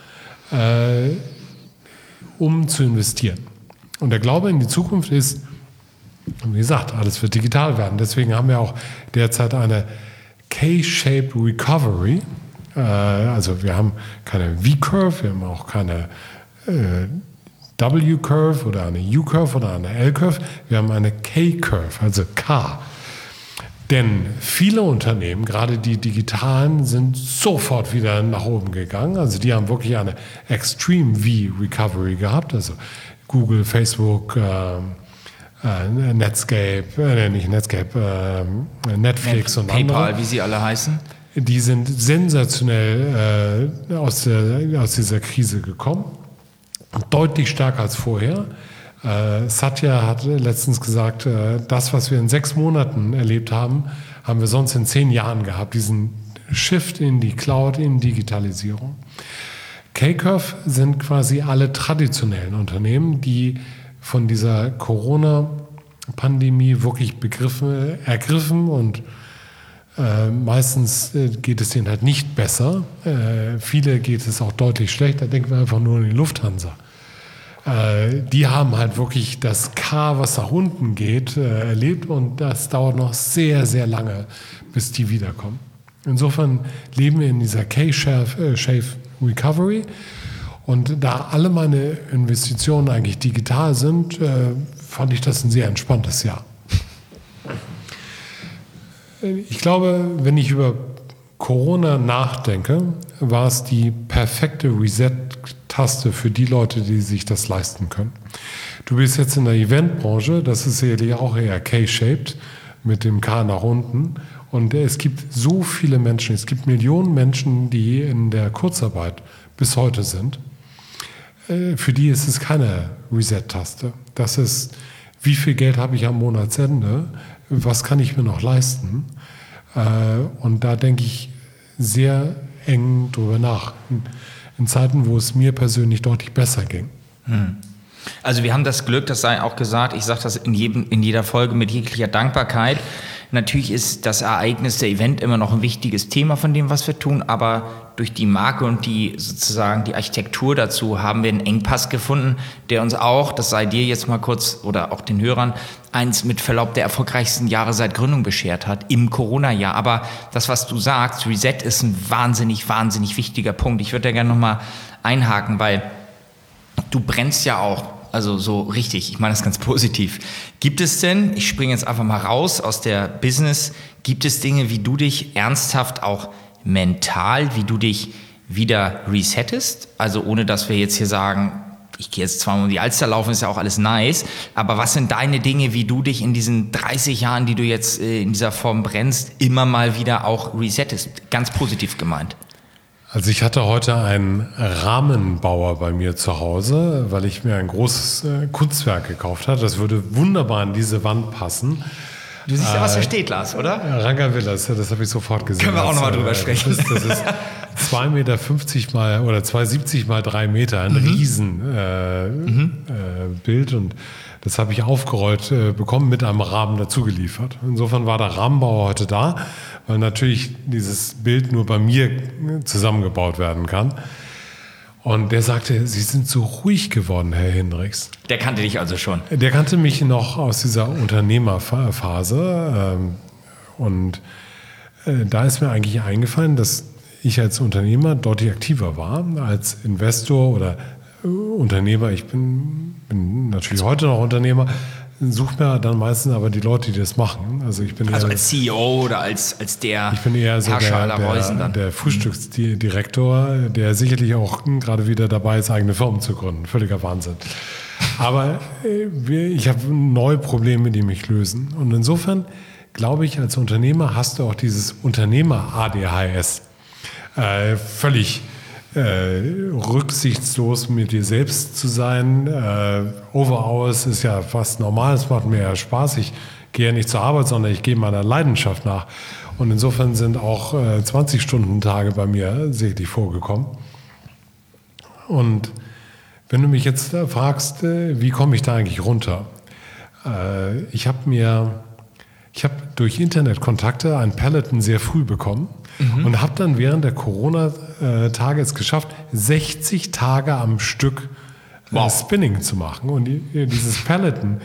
um zu investieren. Und der Glaube in die Zukunft ist, wie gesagt, alles wird digital werden. Deswegen haben wir auch derzeit eine K-Shaped Recovery. Also wir haben keine V-Curve, wir haben auch keine W-Curve oder eine U-Curve oder eine L-Curve. Wir haben eine K-Curve, also K. Denn viele Unternehmen, gerade die digitalen, sind sofort wieder nach oben gegangen. Also die haben wirklich eine Extreme V-Recovery gehabt. Also Google, Facebook, Netscape, nicht Netscape, Netflix und PayPal, andere. wie sie alle heißen. Die sind sensationell aus dieser Krise gekommen. Deutlich stärker als vorher. Satya hat letztens gesagt, das, was wir in 6 Monaten erlebt haben, haben wir sonst in 10 Jahren gehabt. Diesen Shift in die Cloud, in Digitalisierung. K-Curve sind quasi alle traditionellen Unternehmen, die von dieser Corona-Pandemie wirklich ergriffen und meistens geht es denen halt nicht besser. Viele geht es auch deutlich schlechter. Denken wir einfach nur an die Lufthansa. Die haben halt wirklich das K, was nach unten geht, erlebt und das dauert noch sehr, sehr lange, bis die wiederkommen. Insofern leben wir in dieser K-Shape Recovery und da alle meine Investitionen eigentlich digital sind, fand ich das ein sehr entspanntes Jahr. Ich glaube, wenn ich über Corona nachdenke, war es die perfekte Reset-Taste für die Leute, die sich das leisten können. Du bist jetzt in der Eventbranche, das ist sicherlich auch eher K-shaped, mit dem K nach unten. Und es gibt so viele Menschen, es gibt Millionen Menschen, die in der Kurzarbeit bis heute sind. Für die ist es keine Reset-Taste. Das ist, wie viel Geld habe ich am Monatsende? Was kann ich mir noch leisten? Und da denke ich sehr eng drüber nach. In Zeiten, wo es mir persönlich deutlich besser ging. Also wir haben das Glück, das sei auch gesagt, ich sage das in jeder Folge mit jeglicher Dankbarkeit. Natürlich ist das Ereignis, der Event immer noch ein wichtiges Thema von dem, was wir tun, aber durch die Marke und die sozusagen die Architektur dazu haben wir einen Engpass gefunden, der uns auch, das sei dir jetzt mal kurz oder auch den Hörern, eins mit Verlaub der erfolgreichsten Jahre seit Gründung beschert hat, im Corona-Jahr. Aber das, was du sagst, Reset ist ein wahnsinnig, wahnsinnig wichtiger Punkt. Ich würde da gerne nochmal einhaken, weil du brennst ja auch, also so richtig, ich meine das ganz positiv. Gibt es denn, ich springe jetzt einfach mal raus aus der Business, gibt es Dinge, wie du dich ernsthaft auch mental, wie du dich wieder resettest? Also ohne, dass wir jetzt hier sagen, ich gehe jetzt zweimal um die Alster laufen, ist ja auch alles nice, aber was sind deine Dinge, wie du dich in diesen 30 Jahren, die du jetzt in dieser Form brennst, immer mal wieder auch resettest? Ganz positiv gemeint. Also ich hatte heute einen Rahmenbauer bei mir zu Hause, weil ich mir ein großes Kunstwerk gekauft habe. Das würde wunderbar in diese Wand passen. Du siehst ja, was hier steht, Lars, oder? Ranga Villas, das habe ich sofort gesehen. Können wir auch nochmal drüber sprechen. Das ist 2,50 Meter mal oder 2,70 mal 3 Meter, ein Riesenbild und das habe ich aufgerollt bekommen, mit einem Rahmen dazu geliefert. Insofern war der Rahmenbauer heute da, weil natürlich dieses Bild nur bei mir zusammengebaut werden kann. Und der sagte, Sie sind so ruhig geworden, Herr Hendricks. Der kannte dich also schon? Der kannte mich noch aus dieser Unternehmerphase. Und da ist mir eigentlich eingefallen, dass ich als Unternehmer deutlich aktiver war, als Investor oder Unternehmer. Ich bin natürlich heute noch Unternehmer, suche mir dann meistens aber die Leute, die das machen. Also ich bin also als CEO oder als der ich bin eher so Herrscher aller Reusen dann. Der Frühstücksdirektor, der sicherlich auch gerade wieder dabei ist, eigene Firmen zu gründen. Völliger Wahnsinn. Aber ich habe neue Probleme, die mich lösen. Und insofern glaube ich, als Unternehmer hast du auch dieses Unternehmer-ADHS. Völlig rücksichtslos mit dir selbst zu sein. Overhours ist ja fast normal, es macht mir ja Spaß. Ich gehe ja nicht zur Arbeit, sondern ich gehe meiner Leidenschaft nach. Und insofern sind auch 20-Stunden-Tage bei mir sicherlich vorgekommen. Und wenn du mich jetzt fragst, wie komme ich da eigentlich runter? Ich habe durch Internetkontakte ein Peloton sehr früh bekommen und habe dann während der Corona-Tage es geschafft, 60 Tage am Stück Spinning zu machen. Und dieses Peloton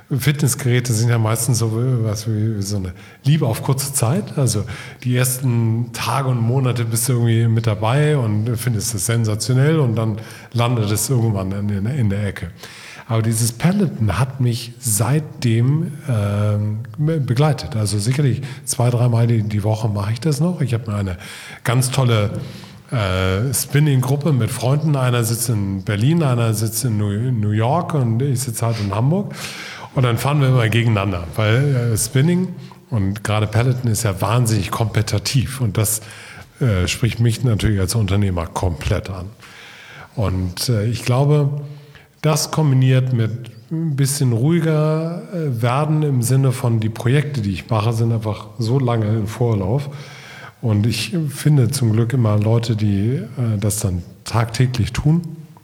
Fitnessgeräte sind ja meistens so was wie so eine Liebe auf kurze Zeit. Also die ersten Tage und Monate bist du irgendwie mit dabei und findest es sensationell und dann landet es irgendwann in der Ecke. Aber dieses Peloton hat mich seitdem begleitet. Also sicherlich 2-3 Mal die Woche mache ich das noch. Ich habe mir eine ganz tolle Spinning-Gruppe mit Freunden. Einer sitzt in Berlin, einer sitzt in New York und ich sitze halt in Hamburg. Und dann fahren wir immer gegeneinander, weil Spinning und gerade Peloton ist ja wahnsinnig kompetitiv und das spricht mich natürlich als Unternehmer komplett an. Und ich glaube, das kombiniert mit ein bisschen ruhiger werden im Sinne von die Projekte, die ich mache, sind einfach so lange im Vorlauf. Und ich finde zum Glück immer Leute, die das dann tagtäglich tun.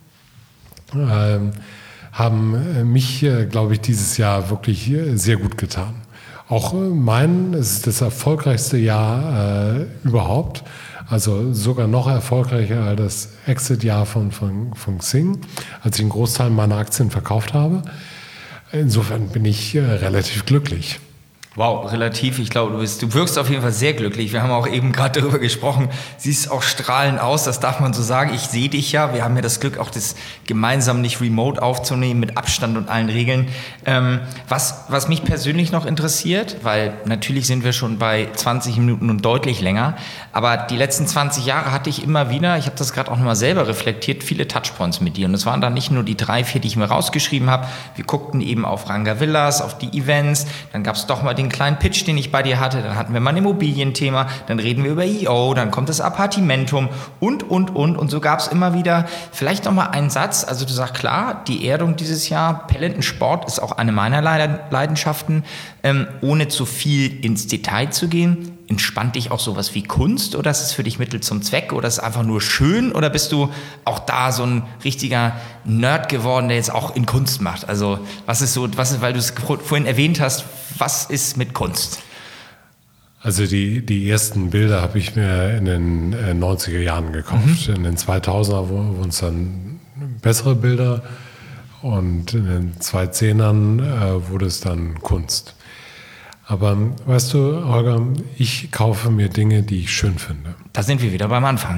Haben mich, glaube ich, dieses Jahr wirklich sehr gut getan. Auch es ist das erfolgreichste Jahr überhaupt. Also sogar noch erfolgreicher als das Exit-Jahr von Xing, als ich einen Großteil meiner Aktien verkauft habe. Insofern bin ich relativ glücklich. Wow, relativ. Ich glaube, du wirkst auf jeden Fall sehr glücklich. Wir haben auch eben gerade darüber gesprochen. Siehst auch strahlend aus, das darf man so sagen. Ich sehe dich ja. Wir haben ja das Glück, auch das gemeinsam nicht remote aufzunehmen, mit Abstand und allen Regeln. Was mich persönlich noch interessiert, weil natürlich sind wir schon bei 20 Minuten und deutlich länger, aber die letzten 20 Jahre hatte ich immer wieder, ich habe das gerade auch nochmal selber reflektiert, viele Touchpoints mit dir. Und es waren dann nicht nur die 3, 4, die ich mir rausgeschrieben habe. Wir guckten eben auf Ranga Villas, auf die Events. Dann gab es doch mal den kleinen Pitch, den ich bei dir hatte, dann hatten wir mal ein Immobilienthema, dann reden wir über EO, dann kommt das Appartimentum und so gab es immer wieder vielleicht noch mal einen Satz, also du sagst klar, die Erdung dieses Jahr, Peloton Sport ist auch eine meiner Leidenschaften, ohne zu viel ins Detail zu gehen. Entspannt dich auch sowas wie Kunst oder ist es für dich Mittel zum Zweck oder ist es einfach nur schön oder bist du auch da so ein richtiger Nerd geworden, der jetzt auch in Kunst macht? Also weil du es vorhin erwähnt hast, was ist mit Kunst? Also die ersten Bilder habe ich mir in den 90er Jahren gekauft. In den 2000er wurden es dann bessere Bilder und in den 2010ern wurde es dann Kunst. Aber weißt du, Holger, ich kaufe mir Dinge, die ich schön finde. Da sind wir wieder beim Anfang.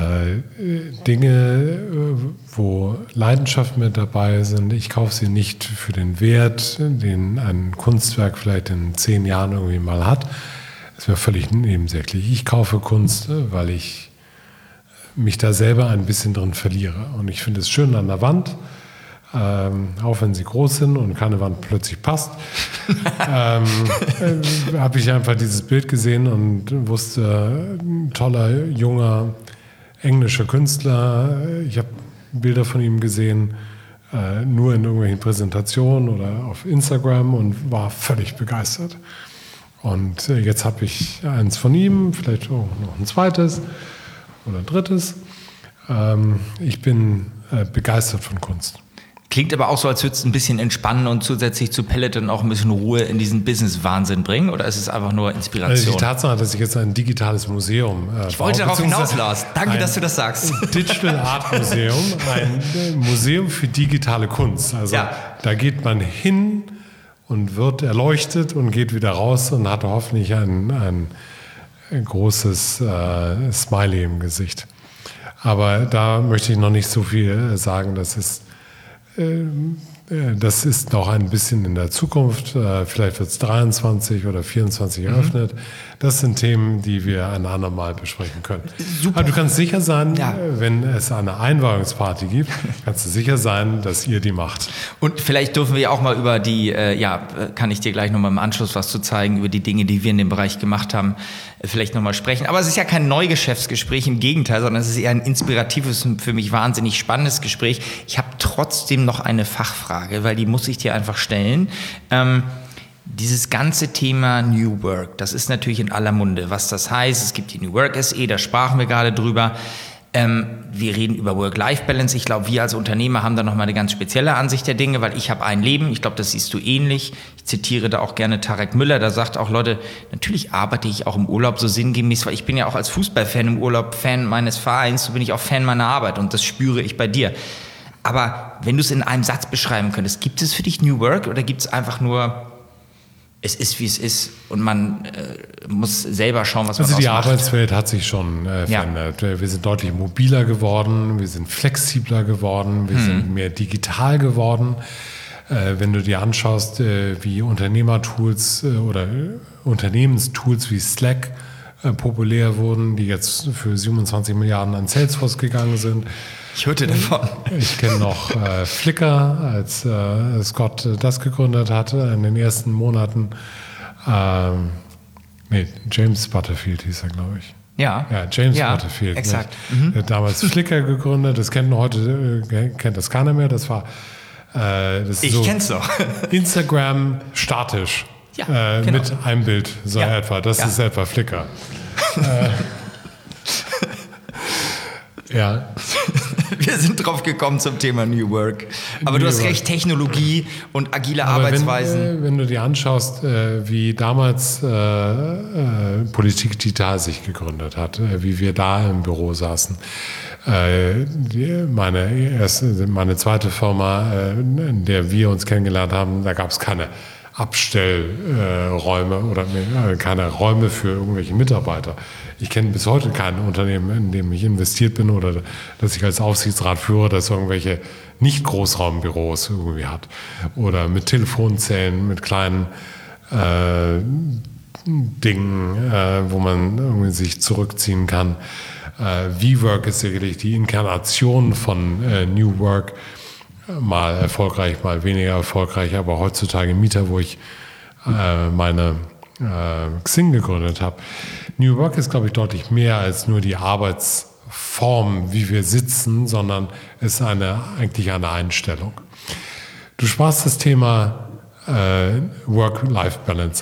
Dinge, wo Leidenschaft mit dabei sind. Ich kaufe sie nicht für den Wert, den ein Kunstwerk vielleicht in 10 Jahren irgendwie mal hat. Das ist mir völlig nebensächlich. Ich kaufe Kunst, weil ich mich da selber ein bisschen drin verliere. Und ich finde es schön an der Wand. Auch wenn sie groß sind und keine Wand plötzlich passt, habe ich einfach dieses Bild gesehen und wusste, toller, junger, englischer Künstler. Ich habe Bilder von ihm gesehen, nur in irgendwelchen Präsentationen oder auf Instagram und war völlig begeistert. Und jetzt habe ich eins von ihm, vielleicht auch noch ein zweites oder ein drittes. Ich bin begeistert von Kunst. Klingt aber auch so, als würdest du ein bisschen entspannen und zusätzlich zu Peloton auch ein bisschen Ruhe in diesen Business-Wahnsinn bringen? Oder ist es einfach nur Inspiration? Also die Tatsache, dass ich jetzt ein digitales Museum ich wollte darauf hinaus, Lars. Danke, dass du das sagst. Digital Art Museum, ein Museum für digitale Kunst. Also da geht man hin und wird erleuchtet und geht wieder raus und hat hoffentlich ein großes Smiley im Gesicht. Aber da möchte ich noch nicht so viel sagen. Das ist noch ein bisschen in der Zukunft. Vielleicht wird es 23 oder 24 eröffnet. Das sind Themen, die wir ein andermal besprechen können. Super. Aber du kannst sicher sein, wenn es eine Einweihungsparty gibt, kannst du sicher sein, dass ihr die macht. Und vielleicht dürfen wir auch mal über die, kann ich dir gleich nochmal im Anschluss was zu zeigen, über die Dinge, die wir in dem Bereich gemacht haben, vielleicht nochmal sprechen. Aber es ist ja kein Neugeschäftsgespräch, im Gegenteil, sondern es ist eher ein inspiratives und für mich wahnsinnig spannendes Gespräch. Ich habe trotzdem noch eine Fachfrage, weil die muss ich dir einfach stellen. Dieses ganze Thema New Work, das ist natürlich in aller Munde. Was das heißt, es gibt die New Work SE, da sprachen wir gerade drüber. Wir reden über Work-Life-Balance. Ich glaube, wir als Unternehmer haben da nochmal eine ganz spezielle Ansicht der Dinge, weil ich habe ein Leben. Ich glaube, das siehst du ähnlich. Ich zitiere da auch gerne Tarek Müller, der sagt auch, Leute, natürlich arbeite ich auch im Urlaub so sinngemäß, weil ich bin ja auch als Fußballfan im Urlaub Fan meines Vereins, so bin ich auch Fan meiner Arbeit und das spüre ich bei dir. Aber wenn du es in einem Satz beschreiben könntest, gibt es für dich New Work oder gibt es einfach nur, es ist, wie es ist und man muss selber schauen, was man Also die macht? Arbeitswelt hat sich schon verändert. Wir sind deutlich mobiler geworden, wir sind flexibler geworden, wir sind mehr digital geworden. Wenn du dir anschaust, wie Unternehmertools oder Unternehmenstools wie Slack populär wurden, die jetzt für 27 Milliarden an Salesforce gegangen sind. Ich hörte davon. Ich kenne noch Flickr, als Scott das gegründet hat in den ersten Monaten. James Butterfield hieß er, glaube ich. Ja, James Butterfield. Exakt. Der hat damals Flickr gegründet, das kennt heute kennt das keiner mehr. Das war ich so kenn's doch. Instagram statisch. Ja, genau. Mit einem Bild, so etwa. Das ist etwa Flickr. Ja. Wir sind drauf gekommen zum Thema New Work. Aber du hast recht, Technologie und agile Arbeitsweisen. Wenn du dir anschaust, wie damals Politik Digital sich gegründet hat, wie wir da im Büro saßen. Meine zweite Firma, in der wir uns kennengelernt haben, da gab es keine Abstellräume oder keine Räume für irgendwelche Mitarbeiter. Ich kenne bis heute kein Unternehmen, in dem ich investiert bin oder das ich als Aufsichtsrat führe, das irgendwelche Nicht-Großraumbüros irgendwie hat. Oder mit Telefonzellen, mit kleinen Dingen, wo man irgendwie sich zurückziehen kann. WeWork ist sicherlich die Inkarnation von New Work. Mal erfolgreich, mal weniger erfolgreich, aber heutzutage Mieter, wo ich meine Xing gegründet habe. New Work ist, glaube ich, deutlich mehr als nur die Arbeitsform, wie wir sitzen, sondern ist eigentlich eine Einstellung. Du sprachst das Thema Work-Life-Balance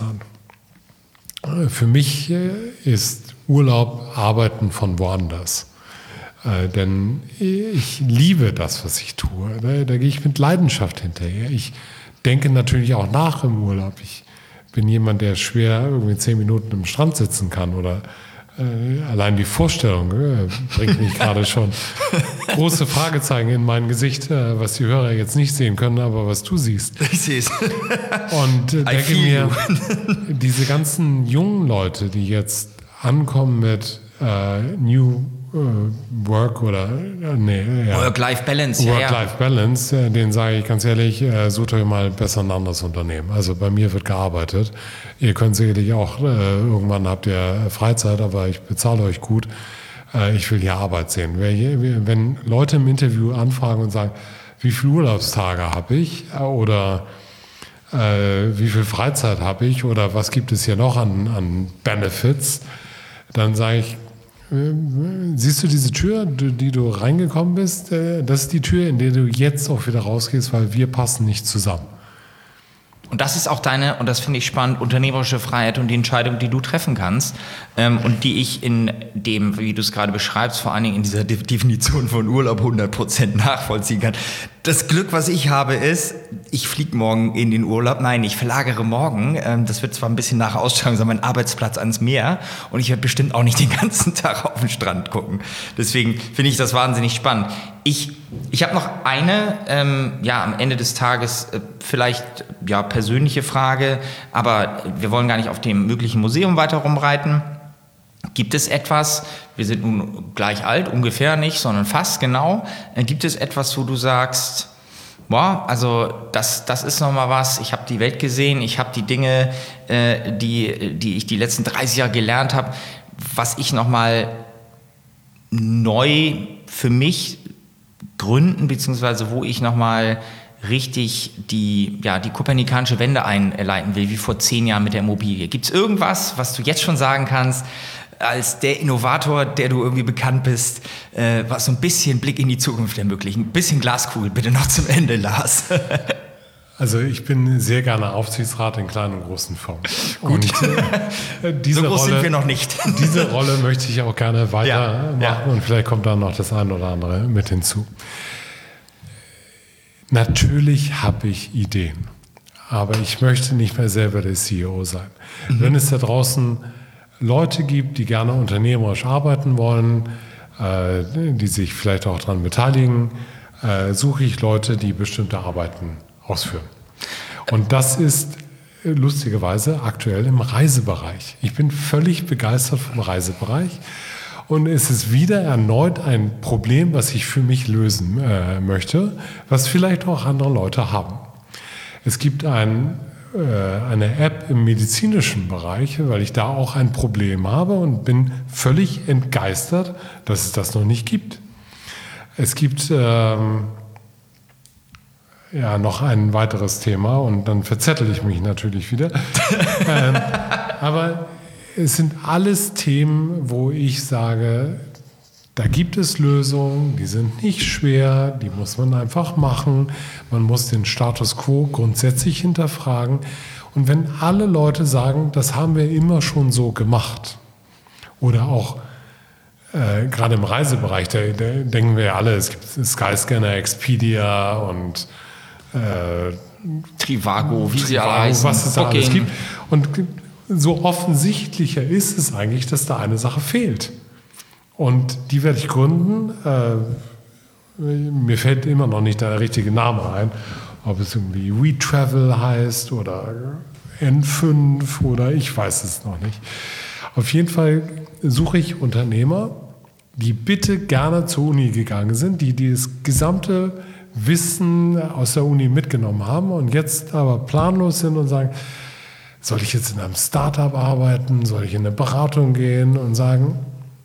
an. Für mich ist Urlaub Arbeiten von woanders. Denn ich liebe das, was ich tue. Da gehe ich mit Leidenschaft hinterher. Ich denke natürlich auch nach im Urlaub. Ich bin jemand, der schwer irgendwie 10 Minuten im Strand sitzen kann oder allein die Vorstellung bringt mich gerade schon große Fragezeichen in mein Gesicht, was die Hörer jetzt nicht sehen können, aber was du siehst. Ich sehe es. Und denke mir, diese ganzen jungen Leute, die jetzt ankommen mit New Work oder Work-Life-Balance. Work-Life-Balance, denen sage ich ganz ehrlich, sucht euch mal besser ein anderes Unternehmen. Also bei mir wird gearbeitet. Ihr könnt sicherlich auch, irgendwann habt ihr Freizeit, aber ich bezahle euch gut. Ich will hier Arbeit sehen. Wenn Leute im Interview anfragen und sagen, wie viele Urlaubstage habe ich oder wie viel Freizeit habe ich oder was gibt es hier noch an Benefits, dann sage ich, siehst du diese Tür, die du reingekommen bist? Das ist die Tür, in der du jetzt auch wieder rausgehst, weil wir passen nicht zusammen. Und das ist auch deine, und das finde ich spannend, unternehmerische Freiheit und die Entscheidung, die du treffen kannst und die ich in dem, wie du es gerade beschreibst, vor allen Dingen in dieser Definition von Urlaub 100% nachvollziehen kann. Das Glück, was ich habe, ist, ich fliege morgen in den Urlaub. Nein, ich verlagere morgen. Das wird zwar ein bisschen nach Ausstrahlung sein, mein Arbeitsplatz ans Meer. Und ich werde bestimmt auch nicht den ganzen Tag auf den Strand gucken. Deswegen finde ich das wahnsinnig spannend. Ich habe noch eine, am Ende des Tages vielleicht persönliche Frage, aber wir wollen gar nicht auf dem möglichen Museum weiter rumreiten. Gibt es etwas, wir sind nun gleich alt, ungefähr nicht, sondern fast genau, gibt es etwas, wo du sagst, boah, also das ist nochmal was, ich habe die Welt gesehen, ich habe die Dinge, die ich die letzten 30 Jahre gelernt habe, was ich nochmal neu für mich gründen, beziehungsweise wo ich nochmal richtig die kopernikanische Wende einleiten will, wie vor 10 Jahren mit der Immobilie. Gibt es irgendwas, was du jetzt schon sagen kannst, als der Innovator, der du irgendwie bekannt bist, was so ein bisschen Blick in die Zukunft ermöglicht? Ein bisschen Glaskugel, bitte noch zum Ende, Lars. Also ich bin sehr gerne Aufsichtsrat in kleinen und großen Firmen. Gut. Und so groß sind wir noch nicht. Diese Rolle möchte ich auch gerne weitermachen und vielleicht kommt da noch das eine oder andere mit hinzu. Natürlich habe ich Ideen, aber ich möchte nicht mehr selber der CEO sein. Wenn es da draußen Leute gibt, die gerne unternehmerisch arbeiten wollen, die sich vielleicht auch daran beteiligen, suche ich Leute, die bestimmte Arbeiten ausführen. Und das ist lustigerweise aktuell im Reisebereich. Ich bin völlig begeistert vom Reisebereich. Und es ist wieder erneut ein Problem, was ich für mich lösen möchte, was vielleicht auch andere Leute haben. Es gibt eine App im medizinischen Bereich, weil ich da auch ein Problem habe und bin völlig entgeistert, dass es das noch nicht gibt. Es gibt noch ein weiteres Thema und dann verzettel ich mich natürlich wieder. Aber es sind alles Themen, wo ich sage, da gibt es Lösungen, die sind nicht schwer, die muss man einfach machen. Man muss den Status quo grundsätzlich hinterfragen. Und wenn alle Leute sagen, das haben wir immer schon so gemacht, oder auch gerade im Reisebereich, da denken wir ja alle, es gibt Skyscanner, Expedia und Trivago, wie sie alle heißen, was es da alles gibt. Und so offensichtlicher ist es eigentlich, dass da eine Sache fehlt. Und die werde ich gründen. Mir fällt immer noch nicht der richtige Name ein, ob es irgendwie WeTravel heißt oder N5 oder ich weiß es noch nicht. Auf jeden Fall suche ich Unternehmer, die bitte gerne zur Uni gegangen sind, die das gesamte Wissen aus der Uni mitgenommen haben und jetzt aber planlos sind und sagen, soll ich jetzt in einem Startup arbeiten, soll ich in eine Beratung gehen und sagen,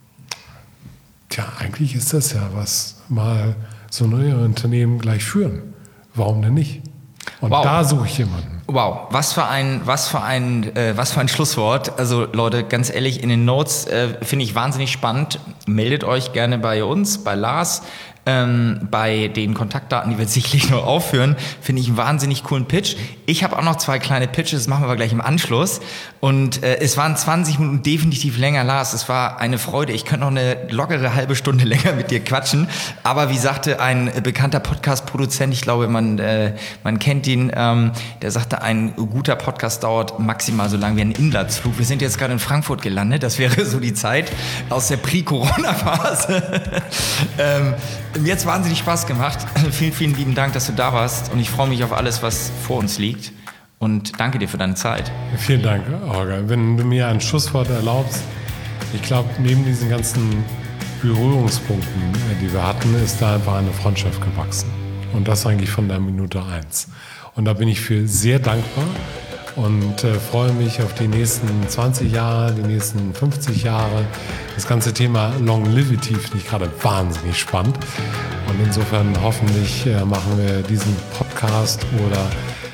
tja, eigentlich ist das ja was, mal so neue Unternehmen gleich führen. Warum denn nicht? Und da suche ich jemanden. Wow, was für ein Schlusswort. Also Leute, ganz ehrlich, in den Notes finde ich wahnsinnig spannend. Meldet euch gerne bei uns, bei Lars. Bei den Kontaktdaten, die wir sicherlich noch aufführen, finde ich einen wahnsinnig coolen Pitch. Ich habe auch noch 2 kleine Pitches, das machen wir gleich im Anschluss. Und es waren 20 Minuten definitiv länger, Lars. Es war eine Freude. Ich könnte noch eine lockere halbe Stunde länger mit dir quatschen. Aber wie sagte ein bekannter Podcast-Produzent, ich glaube, man kennt ihn, der sagte, ein guter Podcast dauert maximal so lange wie ein Inlandsflug. Wir sind jetzt gerade in Frankfurt gelandet. Das wäre so die Zeit aus der Pre-Corona-Phase. Mir hat es wahnsinnig Spaß gemacht. Vielen, vielen lieben Dank, dass du da warst. Und ich freue mich auf alles, was vor uns liegt. Und danke dir für deine Zeit. Vielen Dank, Holger. Wenn du mir ein Schlusswort erlaubst, ich glaube, neben diesen ganzen Berührungspunkten, die wir hatten, ist da einfach eine Freundschaft gewachsen. Und das eigentlich von der Minute 1. Und da bin ich für sehr dankbar und freue mich auf die nächsten 20 Jahre, die nächsten 50 Jahre. Das ganze Thema Longevity finde ich gerade wahnsinnig spannend. Und insofern hoffentlich machen wir diesen Podcast oder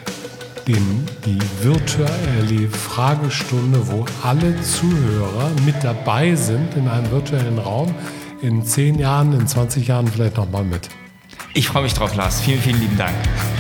die virtuelle Fragestunde, wo alle Zuhörer mit dabei sind in einem virtuellen Raum, in 10 Jahren, in 20 Jahren vielleicht nochmal mit. Ich freue mich drauf, Lars. Vielen, vielen lieben Dank.